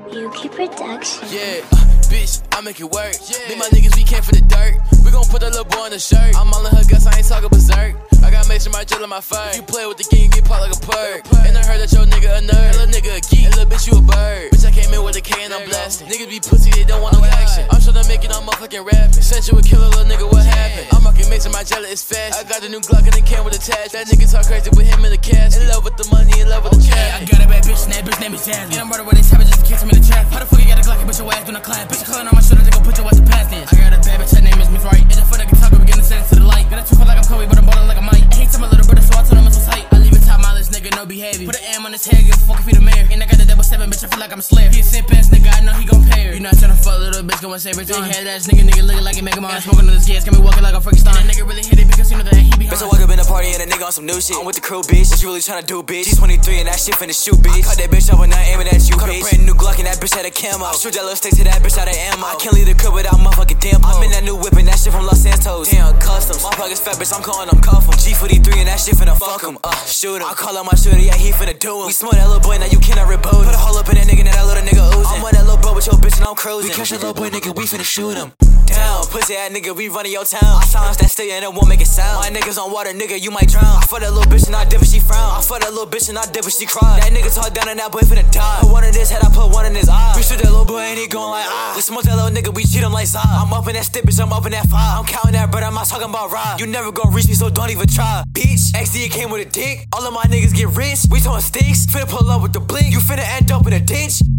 Yuki Production. Yeah, bitch, I make it work. Me and my niggas, we came for the dirt. We gon' put that little boy in the shirt. I'm all in her guts, I ain't talking berserk. I got Mason my gel in my fur. You play with the game, you get popped like a perk. And I heard that your nigga a nerd. Little nigga a geek, and little bitch you a bird. Bitch, I came in with a K and I'm blasting. Niggas be pussy, they don't want no action. I'm sure they making all motherfucking rapping. Sent you a killer, little nigga, what happened? I'm rockin' Mason my gel, it's fast. I got the new Glock and it came with attached. That nigga talk crazy with him in the cash. In love with the money, in love with the I cash. got a bad bitch, and that bitch name is Jazz. And I'm murder with this habit just to kiss him in the trap. How the fuck you got a Glock, bitch, your ass doing a clap? Bitch, calling on my shoulder, they gon' put your ass to past this. I got a bad bitch, her name is Miss Right. It's a foot I can talk, we begin to send it to the light. Got a two foot like I'm Kobe, but I'm ballin' like a Mike. I hate some little brother, so I told him it's so tight. I leave it top mileage, nigga, no behavior. Put an M on his head, give a fuck if he the mayor. And I got the double 7, bitch, I feel like I'm a slave. He a simp ass nigga, I know he gon' pay her. You not tryna fuck, little bitch, go and save her time. Big head ass nigga looking like he make him on. Smoking on his gas, got me walking like a Frankenstein. That nigga really hit it because he know that he be hard. Bitch, I walk up in the party and a nigga on some new shit. I'm with the crew, bitch. What you really tryna do, bitch? G23 and that shit finna shoot, bitch. I caught that bitch up and I aiming at you, bitch. Caught a brand new Glock and that bitch had a camo. I shoot that little stick to that bitch out of ammo. I can't leave the crib without motherfucking damn. I'm in that new whip and that shit from Los Santos. Damn, customs. My pocket's fat, bitch, I'm calling them cuff em. G43 and that shit finna fuck him. Shoot him. I call out my shooter, yeah, he finna do him. We smoke that little boy, now you cannot reboot. Put a hole up in that nigga, now that little nigga oozing. I'm on that little boat with your bitch and I'm cruising. We catch that little boy, nigga, we finna shoot him. Down, pussy ass nigga, we running your town. I silence that still and it won't make it sound. My niggas on water, nigga, you might drown. I fuck that little bitch and I dip and she frown. I fuck that little bitch and I dip and she cry. That nigga talk down and that boy finna die. Put one in his head, I put one in his eye. We shoot that little boy and he going like We smoke that little nigga, we cheat him like Zah. I'm up in that stick, bitch, I'm up in that fire. I'm counting that bread, I'm not talking about ride. You never gon' reach me, so don't even try. Bitch, XD came with a dick. All of my niggas get rich. We throwing sticks, finna pull up with the blick. You finna end up in a ditch.